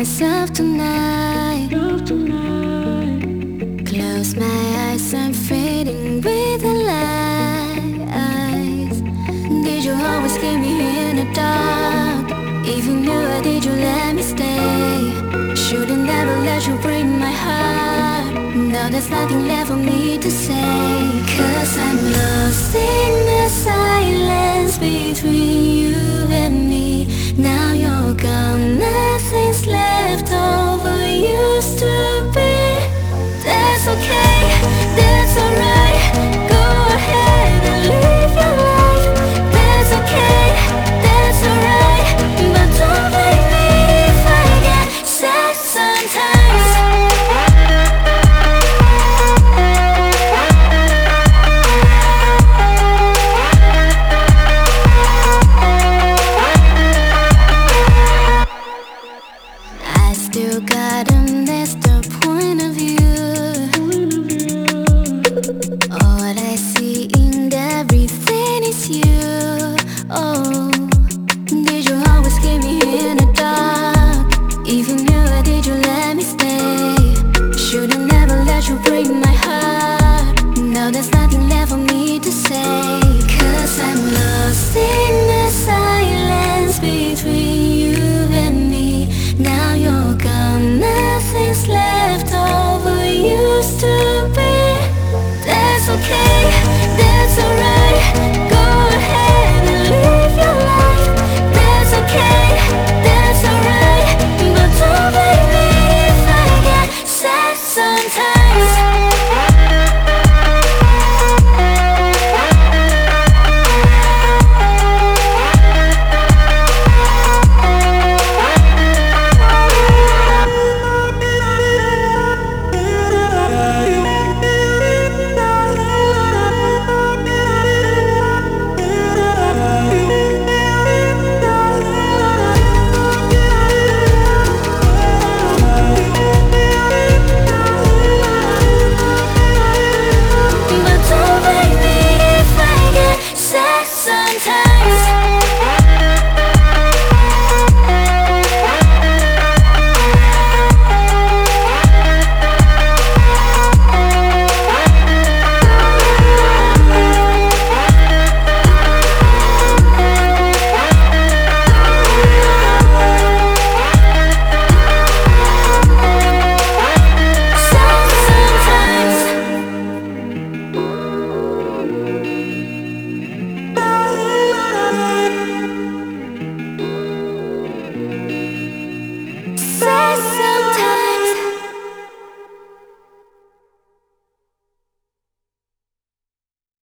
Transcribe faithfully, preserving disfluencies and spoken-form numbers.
myself tonight. Close my eyes, I'm fading with the lights. Did you always keep me in the dark? If you knew it, did you let me stay? Should've never let you break my heart. Now there's nothing left for me to say. Cause I'm lost in the silence between you and me. Now you're gone, nothing's left over used to be. That's okay, that's alright. Go ahead and live your life. That's okay, that's alright. But don't blame me if I get sad sometimes. I still got a messed up point of view. All I see in everything is you. Oh, did you always keep me in the dark? If you knew it, did you let me stay? Should've never let you break my heart. Now there's nothing left for me to say. Cause I'm lost in the silence between you and me. Now you're gone, nothing's left over used to be. That's okay.